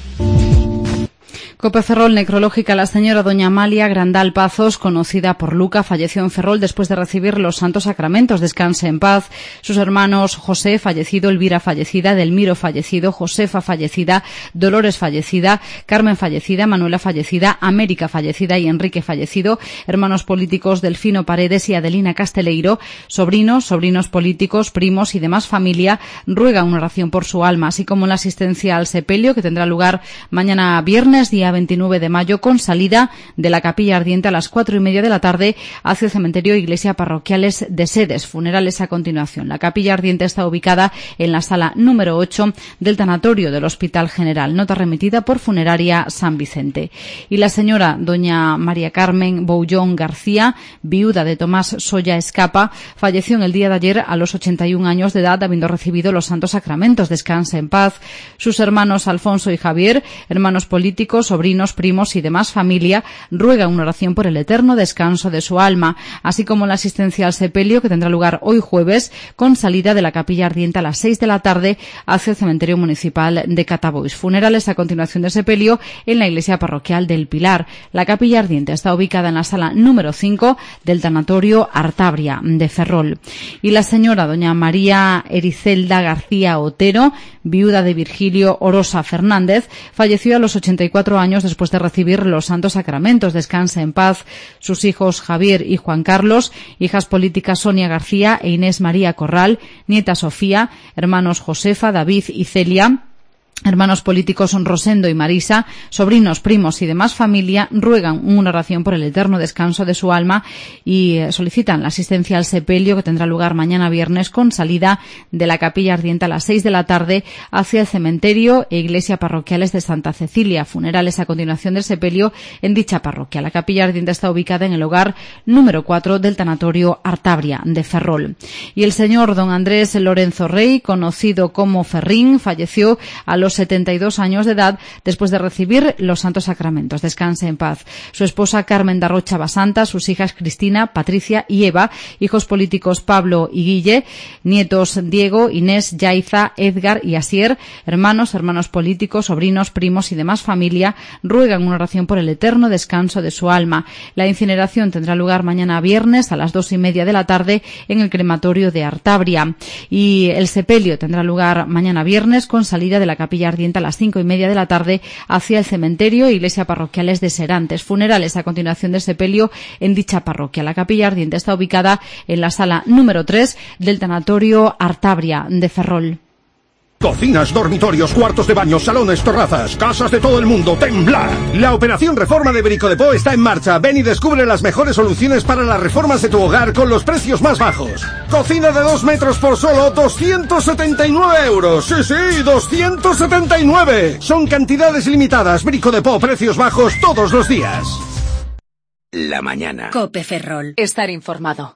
COPE Ferrol, necrológica. La señora doña Amalia Grandal Pazos, conocida por Luca, falleció en Ferrol después de recibir los santos sacramentos. Descanse en paz. Sus hermanos José, fallecido, Elvira, fallecida, Delmiro, fallecido, Josefa, fallecida, Dolores, fallecida, Carmen, fallecida, Manuela, fallecida, América, fallecida y Enrique, fallecido. Hermanos políticos Delfino Paredes y Adelina Casteleiro, sobrinos políticos, primos y demás familia, ruegan una oración por su alma, así como la asistencia al sepelio que tendrá lugar mañana viernes, día 29 de mayo, con salida de la capilla ardiente a las 4:30 de la tarde hacia el cementerio Iglesia Parroquiales de Sedes. Funerales a continuación. La capilla ardiente está ubicada en la sala número 8 del tanatorio del Hospital General. Nota remitida por Funeraria San Vicente. Y la señora doña María Carmen Boullón García, viuda de Tomás Soya Escapa, falleció en el día de ayer a los 81 años de edad, habiendo recibido los santos sacramentos. Descanse en paz. Sus hermanos Alfonso y Javier, hermanos políticos, sobrinos, primos y demás familia, ruegan una oración por el eterno descanso de su alma, así como la asistencia al sepelio que tendrá lugar hoy jueves, con salida de la capilla ardiente a las 6 de la tarde hacia el cementerio municipal de Catabois. Funerales a continuación de sepelio en la iglesia parroquial del Pilar. La capilla ardiente está ubicada en la sala número 5 del tanatorio Artabria de Ferrol. Y la señora doña María Ericelda García Otero, viuda de Virgilio Orosa Fernández, falleció a los 84 años después de recibir los santos sacramentos. Descanse en paz. Sus hijos Javier y Juan Carlos, hijas políticas Sonia García e Inés María Corral, nieta Sofía, hermanos Josefa, David y Celia, hermanos políticos son Rosendo y Marisa, sobrinos, primos y demás familia, ruegan una oración por el eterno descanso de su alma y solicitan la asistencia al sepelio que tendrá lugar mañana viernes, con salida de la capilla ardiente a las 6 de la tarde hacia el cementerio e iglesia parroquiales de Santa Cecilia. Funerales a continuación del sepelio en dicha parroquia. La capilla ardiente está ubicada en el hogar número 4 del tanatorio Artabria de Ferrol. Y el señor don Andrés Lorenzo Rey, conocido como Ferrín, falleció a los 72 años de edad después de recibir los santos sacramentos. Descanse en paz. Su esposa Carmen Darrocha Basanta, sus hijas Cristina, Patricia y Eva, hijos políticos Pablo y Guille, nietos Diego, Inés, Yaiza, Edgar y Asier, hermanos políticos, sobrinos, primos y demás familia, ruegan una oración por el eterno descanso de su alma. La incineración tendrá lugar mañana viernes a las 2:30 de la tarde en el crematorio de Artabria. Y el sepelio tendrá lugar mañana viernes con salida de la capilla ardiente a las 5:30 de la tarde hacia el cementerio e iglesia parroquiales de Serantes. Funerales a continuación del sepelio en dicha parroquia. La capilla ardiente está ubicada en la sala número 3 del tanatorio Artabria de Ferrol. Cocinas, dormitorios, cuartos de baño, salones, terrazas, casas de todo el mundo, ¡temblad! La operación reforma de Bricodepo está en marcha. Ven y descubre las mejores soluciones para las reformas de tu hogar con los precios más bajos. Cocina de 2 metros por solo 279 euros. Sí, sí, 279. Son cantidades limitadas. Bricodepo, precios bajos todos los días. La mañana. COPE Ferrol. Estar informado.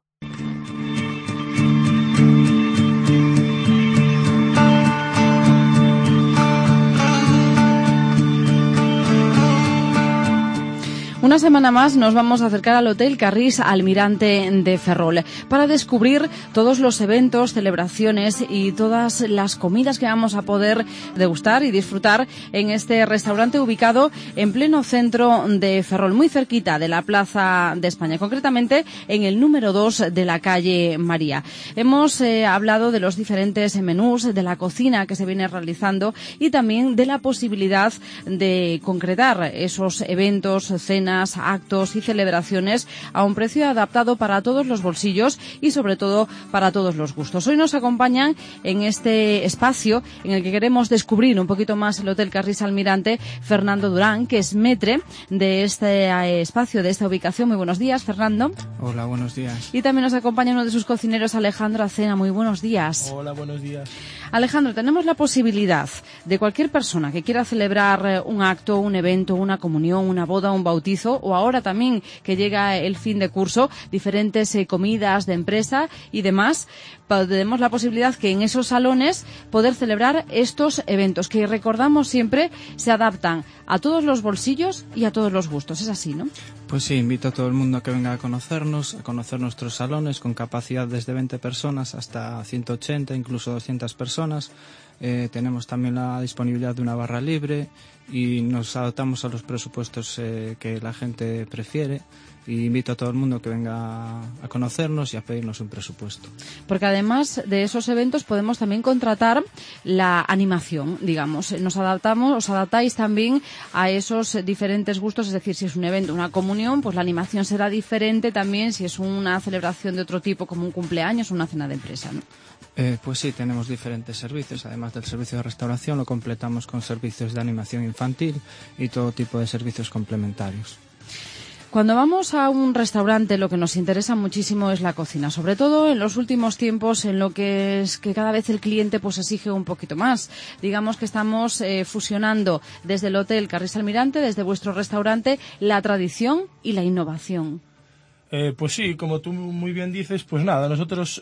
Una semana más nos vamos a acercar al Hotel Carrís Almirante de Ferrol para descubrir todos los eventos, celebraciones y todas las comidas que vamos a poder degustar y disfrutar en este restaurante ubicado en pleno centro de Ferrol, muy cerquita de la Plaza de España, concretamente en el número 2 de la calle María. Hemos hablado de los diferentes menús, de la cocina que se viene realizando y también de la posibilidad de concretar esos eventos, cenas, actos y celebraciones a un precio adaptado para todos los bolsillos y sobre todo para todos los gustos. Hoy nos acompañan en este espacio en el que queremos descubrir un poquito más el Hotel Carrís Almirante Fernando Durán, que es maître de este espacio, de esta ubicación. Muy buenos días, Fernando. Hola, buenos días. Y también nos acompaña uno de sus cocineros, Alejandro Acena. Muy buenos días. Hola, buenos días. Alejandro, tenemos la posibilidad de cualquier persona que quiera celebrar un acto, un evento, una comunión, una boda, un bautizo, o ahora también que llega el fin de curso, diferentes comidas de empresa y demás, tenemos la posibilidad que en esos salones poder celebrar estos eventos que recordamos siempre se adaptan a todos los bolsillos y a todos los gustos. Es así, ¿no? Pues sí, invito a todo el mundo a que venga a conocer nuestros salones con capacidad desde 20 personas hasta 180, incluso 200 personas. Tenemos también la disponibilidad de una barra libre y nos adaptamos a los presupuestos que la gente prefiere. Y invito a todo el mundo que venga a conocernos y a pedirnos un presupuesto. Porque además de esos eventos podemos también contratar la animación, digamos. Os adaptáis también a esos diferentes gustos, es decir, si es un evento, una comunión, pues la animación será diferente también si es una celebración de otro tipo, como un cumpleaños o una cena de empresa, ¿no? Pues sí, tenemos diferentes servicios. Además del servicio de restauración, lo completamos con servicios de animación infantil y todo tipo de servicios complementarios. Cuando vamos a un restaurante lo que nos interesa muchísimo es la cocina, sobre todo en los últimos tiempos en lo que es que cada vez el cliente pues exige un poquito más. Digamos que estamos fusionando desde el Hotel Carrís Almirante, desde vuestro restaurante, la tradición y la innovación. Pues sí, como tú muy bien dices, pues nada, nosotros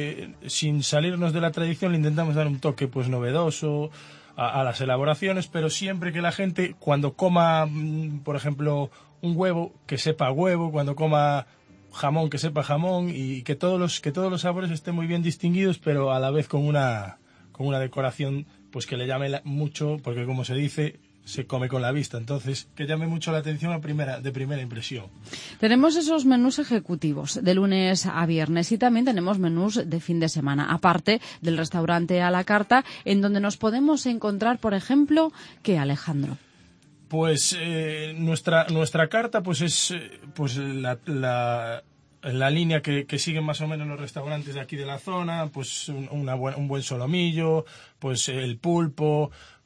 sin salirnos de la tradición le intentamos dar un toque pues novedoso a las elaboraciones, pero siempre que la gente cuando coma, por ejemplo, un huevo, que sepa huevo, cuando coma jamón, que sepa jamón, y que todos los sabores estén muy bien distinguidos, pero a la vez con una decoración pues que le llame mucho, porque como se dice, se come con la vista, entonces que llame mucho la atención de primera impresión. Tenemos esos menús ejecutivos de lunes a viernes y también tenemos menús de fin de semana, aparte del restaurante a la carta, en donde nos podemos encontrar, por ejemplo, ¿qué, Alejandro? Pues nuestra carta pues es pues la línea que siguen más o menos los restaurantes de aquí de la zona, pues un buen solomillo, pues el pulpo,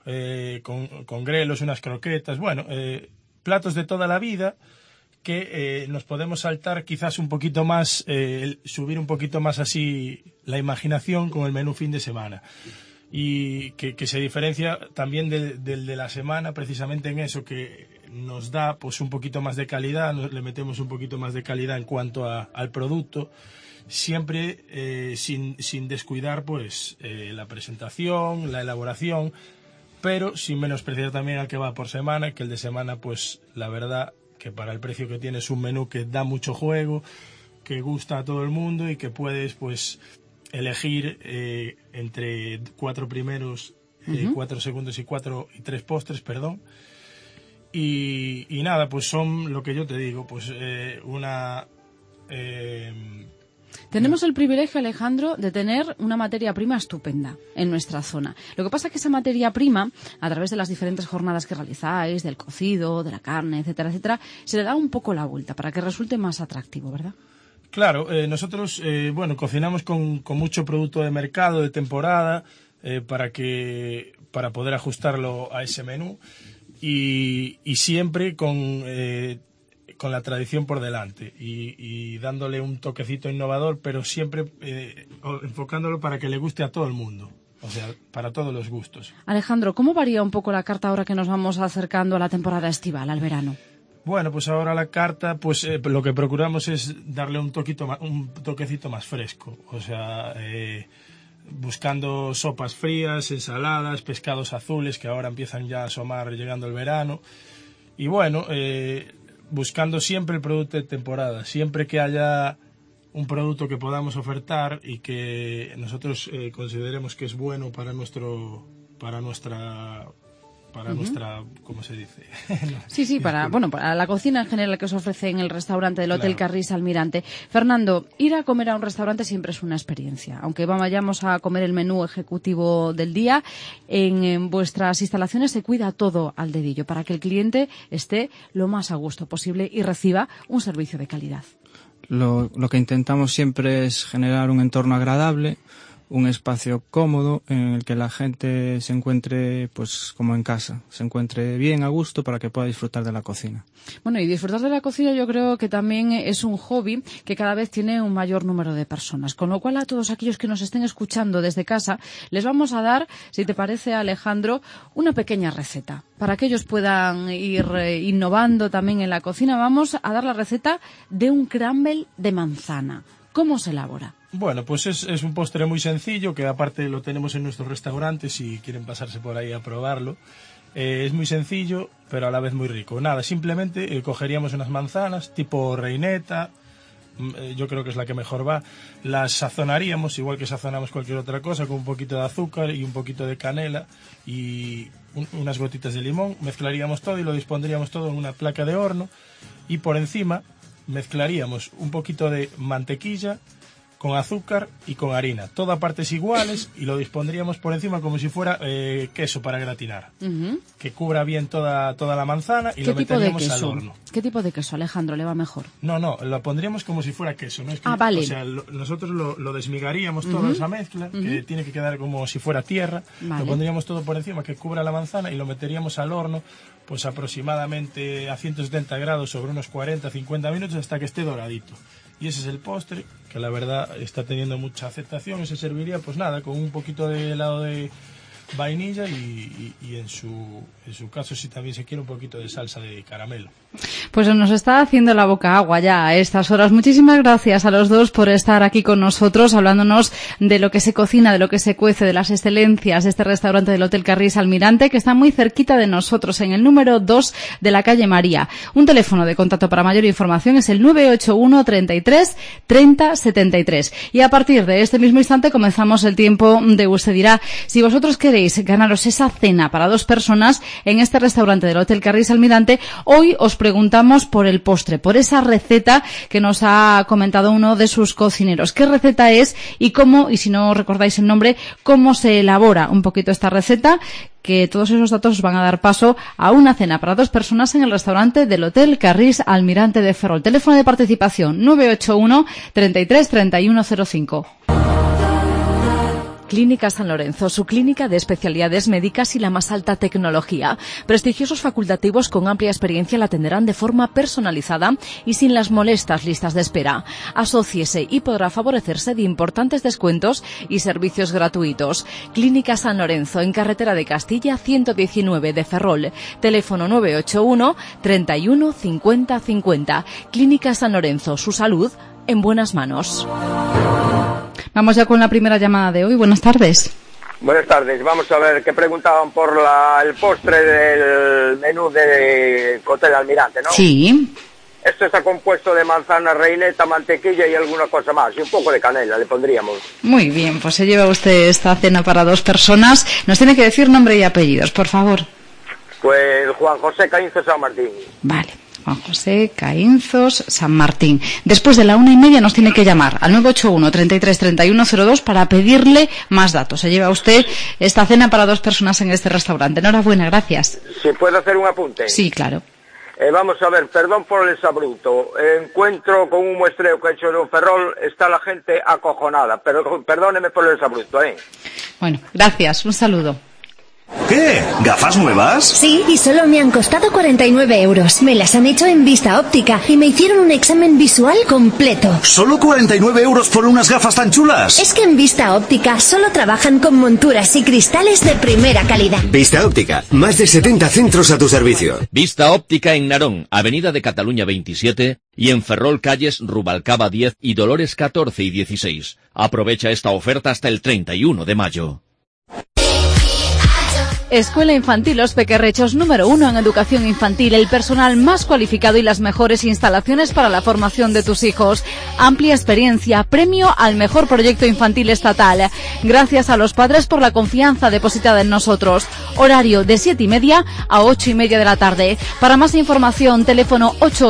con grelos, unas croquetas, bueno, platos de toda la vida que nos podemos saltar quizás un poquito más, subir un poquito más así la imaginación con el menú fin de semana. Y que se diferencia también del de la semana precisamente en eso, que nos da pues un poquito más de calidad, le metemos un poquito más de calidad en cuanto al producto, siempre sin descuidar pues la presentación, la elaboración, pero sin menospreciar también al que va por semana, que el de semana pues la verdad que para el precio que tiene es un menú que da mucho juego, que gusta a todo el mundo y que puedes pues elegir entre 4 primeros, 4 segundos y 3 postres, perdón. Y nada, pues son lo que yo te digo, pues Tenemos el privilegio, Alejandro, de tener una materia prima estupenda en nuestra zona. Lo que pasa es que esa materia prima, a través de las diferentes jornadas que realizáis, del cocido, de la carne, etcétera, etcétera, se le da un poco la vuelta para que resulte más atractivo, ¿verdad? Claro, nosotros cocinamos con mucho producto de mercado, de temporada, para poder ajustarlo a ese menú y siempre con la tradición por delante y dándole un toquecito innovador, pero siempre enfocándolo para que le guste a todo el mundo. O sea, para todos los gustos. Alejandro, ¿cómo varía un poco la carta ahora que nos vamos acercando a la temporada estival, al verano? Bueno, pues ahora la carta, pues lo que procuramos es darle un toquecito más fresco. O sea, buscando sopas frías, ensaladas, pescados azules que ahora empiezan ya a asomar llegando el verano. Y bueno, buscando siempre el producto de temporada. Siempre que haya un producto que podamos ofertar y que nosotros consideremos que es bueno para nuestra, ¿cómo se dice? Sí, para la cocina en general que se ofrece en el restaurante del Hotel Carris Almirante. Fernando, ir a comer a un restaurante siempre es una experiencia. Aunque vayamos a comer el menú ejecutivo del día, en vuestras instalaciones se cuida todo al dedillo para que el cliente esté lo más a gusto posible y reciba un servicio de calidad. Lo que intentamos siempre es generar un entorno agradable, un espacio cómodo en el que la gente se encuentre pues como en casa, se encuentre bien a gusto para que pueda disfrutar de la cocina. Bueno, y disfrutar de la cocina yo creo que también es un hobby que cada vez tiene un mayor número de personas, con lo cual a todos aquellos que nos estén escuchando desde casa les vamos a dar, si te parece Alejandro, una pequeña receta para que ellos puedan ir innovando también en la cocina. Vamos a dar la receta de un crumble de manzana. ¿Cómo se elabora? Bueno, pues es un postre muy sencillo, que aparte lo tenemos en nuestros restaurantes si quieren pasarse por ahí a probarlo. Es muy sencillo, pero a la vez muy rico. Nada, simplemente cogeríamos unas manzanas tipo reineta, yo creo que es la que mejor va. Las sazonaríamos, igual que sazonamos cualquier otra cosa, con un poquito de azúcar y un poquito de canela y unas gotitas de limón. Mezclaríamos todo y lo dispondríamos todo en una placa de horno y por encima mezclaríamos un poquito de mantequilla con azúcar y con harina, todo a partes iguales, y lo dispondríamos por encima como si fuera queso para gratinar, que cubra bien toda la manzana y lo meteríamos al horno. ¿Qué tipo de queso, Alejandro, le va mejor? No, lo pondríamos como si fuera queso, ¿no? Es que, vale. O sea, nosotros lo desmigaríamos toda esa mezcla, que tiene que quedar como si fuera tierra, lo pondríamos todo por encima que cubra la manzana y lo meteríamos al horno, pues aproximadamente a 170 grados sobre unos 40-50 minutos hasta que esté doradito. Y ese es el postre, que la verdad está teniendo mucha aceptación, y se serviría pues nada, con un poquito de helado de vainilla y en su caso, si también se quiere, un poquito de salsa de caramelo. Pues nos está haciendo la boca agua ya a estas horas. Muchísimas gracias a los dos por estar aquí con nosotros, hablándonos de lo que se cocina, de lo que se cuece, de las excelencias de este restaurante del Hotel Carris Almirante, que está muy cerquita de nosotros, en el número 2 de la calle María. Un teléfono de contacto para mayor información es el 981 33 30 73. Y a partir de este mismo instante comenzamos el tiempo de Usted Dirá. Si vosotros queréis ganaros esa cena para 2 personas en este restaurante del Hotel Carris Almirante, hoy os preguntamos por el postre, por esa receta que nos ha comentado uno de sus cocineros. ¿Qué receta es y cómo, y si no recordáis el nombre, cómo se elabora un poquito esta receta? Que todos esos datos os van a dar paso a una cena para 2 personas en el restaurante del Hotel Carris Almirante de Ferrol. Teléfono de participación 981 33 31 05. Clínica San Lorenzo, su clínica de especialidades médicas y la más alta tecnología. Prestigiosos facultativos con amplia experiencia la atenderán de forma personalizada y sin las molestas listas de espera. Asóciese y podrá favorecerse de importantes descuentos y servicios gratuitos. Clínica San Lorenzo, en carretera de Castilla 119 de Ferrol. Teléfono 981 31 50 50. Clínica San Lorenzo, su salud en buenas manos. Vamos ya con la primera llamada de hoy. Buenas tardes. Buenas tardes. Vamos a ver qué preguntaban por el postre del menú de Hotel Almirante, ¿no? Sí. Esto está compuesto de manzana, reineta, mantequilla y alguna cosa más. Y un poco de canela le pondríamos. Muy bien, pues se lleva usted esta cena para 2 personas. Nos tiene que decir nombre y apellidos, por favor. Pues Juan José Caínzo San Martín. Vale. Juan José Caínzos San Martín. Después de la 1:30 nos tiene que llamar al 981 33 31 02 para pedirle más datos. Se lleva usted esta cena para 2 personas en este restaurante. Enhorabuena, gracias. ¿Sí puedo hacer un apunte? Sí, claro. Vamos a ver, perdón por el exabrupto. Encuentro con un muestreo que he hecho en Ferrol, está la gente acojonada. Pero perdóneme por el exabrupto, ¿eh? Bueno, gracias. Un saludo. ¿Qué? ¿Gafas nuevas? Sí, y solo me han costado 49 euros. Me las han hecho en Vista Óptica y me hicieron un examen visual completo. ¿Solo 49 euros por unas gafas tan chulas? Es que en Vista Óptica solo trabajan con monturas y cristales de primera calidad. Vista Óptica, más de 70 centros a tu servicio. Vista Óptica en Narón, Avenida de Cataluña 27, y en Ferrol, calles Rubalcaba 10 y Dolores 14 y 16. Aprovecha esta oferta hasta el 31 de mayo. Escuela Infantil Los Pequerrechos, número 1 en educación infantil, el personal más cualificado y las mejores instalaciones para la formación de tus hijos. Amplia experiencia, premio al mejor proyecto infantil estatal. Gracias a los padres por la confianza depositada en nosotros. Horario de 7:30 a 8:30 de la tarde. Para más información, teléfono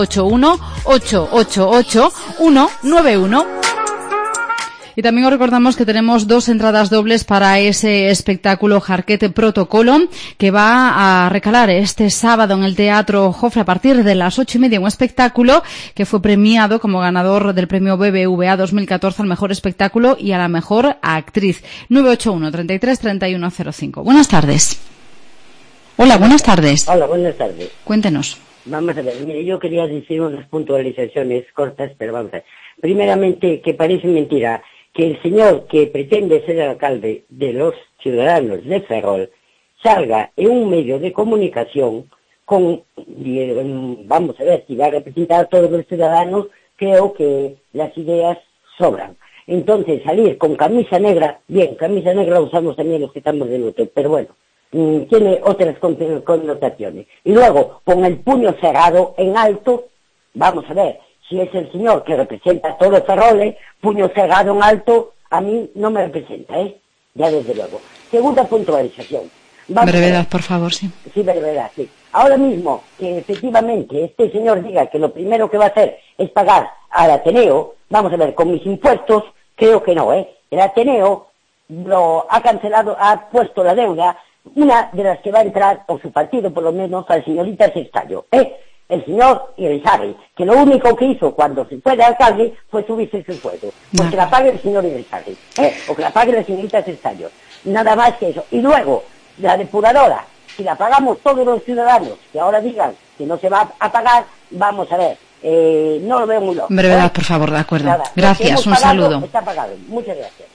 881-888-191. Y también os recordamos que tenemos 2 entradas dobles para ese espectáculo Jarquete Protocolo, que va a recalar este sábado en el Teatro Jofre a partir de las 8:30, un espectáculo que fue premiado como ganador del premio BBVA 2014 al mejor espectáculo y a la mejor actriz. 981 33 3105. Buenas tardes. Hola, buenas tardes. Hola, buenas tardes. Cuéntenos. Vamos a ver, mire, yo quería decir unas puntualizaciones cortas, pero vamos a ver. Primeramente, que parece mentira que el señor que pretende ser el alcalde de los ciudadanos de Ferrol salga en un medio de comunicación con, vamos a ver, si va a representar a todos los ciudadanos, creo que las ideas sobran. Entonces, salir con camisa negra, bien, camisa negra la usamos también los que estamos de luto, pero bueno, tiene otras connotaciones. Y luego, con el puño cerrado en alto, vamos a ver, si es el señor que representa a todos los Ferroles, puño cerrado en alto, a mí no me representa, ya desde luego. Segunda puntualización. Brevedad, por favor, sí. Sí, brevedad, sí. Ahora mismo, que efectivamente este señor diga que lo primero que va a hacer es pagar al Ateneo, vamos a ver, con mis impuestos, creo que no, El Ateneo lo ha cancelado, ha puesto la deuda, una de las que va a entrar, por su partido por lo menos, al señorita Cestallo, el señor Irizarry, que lo único que hizo cuando se fue de alcalde fue subirse su sueldo. Pues que la pague el señor Irizarry, o que la pague la señorita Cestallo. Nada más que eso. Y luego, la depuradora, si la pagamos todos los ciudadanos, que ahora digan que no se va a pagar, vamos a ver, no lo veo muy loco. Brevedad, por favor, de acuerdo. Nada, gracias, un saludo. Está pagado. Muchas gracias.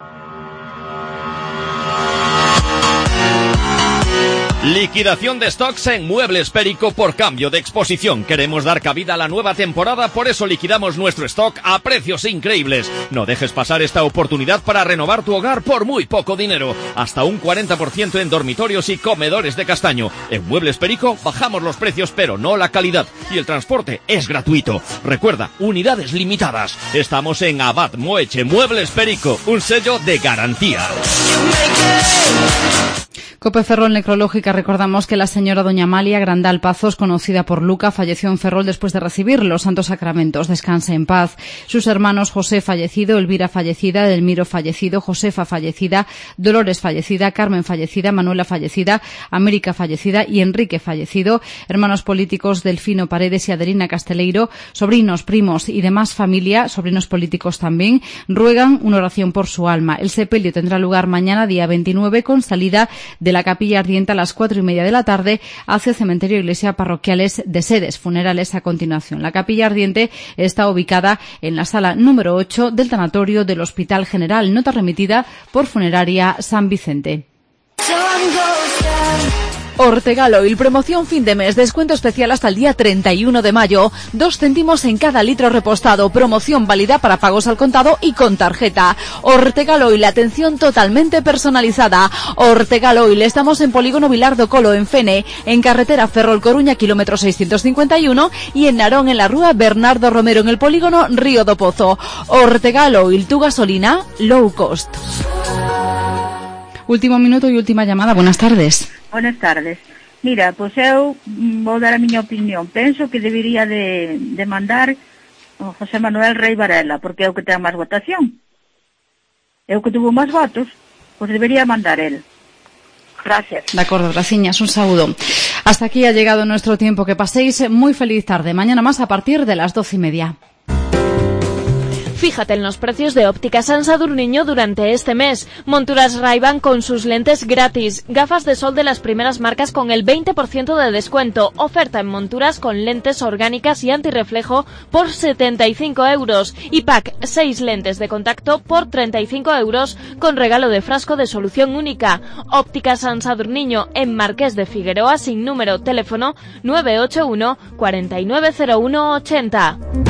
Liquidación de stocks en Muebles Perico por cambio de exposición. Queremos dar cabida a la nueva temporada, por eso liquidamos nuestro stock a precios increíbles. No dejes pasar esta oportunidad para renovar tu hogar por muy poco dinero. Hasta un 40% en dormitorios y comedores de castaño. En Muebles Perico bajamos los precios, pero no la calidad. Y el transporte es gratuito. Recuerda, unidades limitadas. Estamos en Abad Moeche Muebles Perico, un sello de garantía. Cope Ferrol Necrológica, recordamos que la señora doña Amalia Grandal Pazos, conocida por Luca, falleció en Ferrol después de recibir los santos sacramentos. Descanse en paz. Sus hermanos José fallecido, Elvira fallecida, Delmiro fallecido, Josefa fallecida, Dolores fallecida, Carmen fallecida, Manuela fallecida, América fallecida y Enrique fallecido. Hermanos políticos Delfino Paredes y Adelina Casteleiro, sobrinos, primos y demás familia, sobrinos políticos también, ruegan una oración por su alma. El sepelio tendrá lugar mañana, día 29, con salida de la Capilla Ardiente a las 4:30 de la tarde hacia el cementerio Iglesia Parroquiales de Sedes, funerales a continuación. La Capilla Ardiente está ubicada en la sala número 8 del tanatorio del Hospital General, nota remitida por Funeraria San Vicente. Ortegal Oil, promoción fin de mes, descuento especial hasta el día 31 de mayo, 2 céntimos en cada litro repostado, promoción válida para pagos al contado y con tarjeta. Ortegal Oil, atención totalmente personalizada. Ortegal Oil, estamos en Polígono Vilardo Colo, en Fene, en carretera Ferrol Coruña, kilómetro 651, y en Narón, en la rúa Bernardo Romero, en el polígono Río do Pozo. Ortegal Oil, tu gasolina low cost. Último minuto y última llamada. Buenas tardes. Buenas tardes. Mira, pois eu vou dar a miña opinión. Penso que debería de mandar o José Manuel Rei Varela, porque é o que ten máis votación. É o que tuvo máis votos, pois debería mandar él. Gracias. De acuerdo, graciñas, un saludo. Hasta aquí ha llegado nuestro tiempo. Que paséis muy feliz tarde. Mañana más a partir de las 12:30. Fíjate en los precios de Óptica San Sadurniño durante este mes. Monturas Ray-Ban con sus lentes gratis. Gafas de sol de las primeras marcas con el 20% de descuento. Oferta en monturas con lentes orgánicas y antirreflejo por 75 euros. Y pack 6 lentes de contacto por 35 euros con regalo de frasco de solución única. Óptica San Sadurniño en Marqués de Figueroa, sin número, teléfono 981 490180.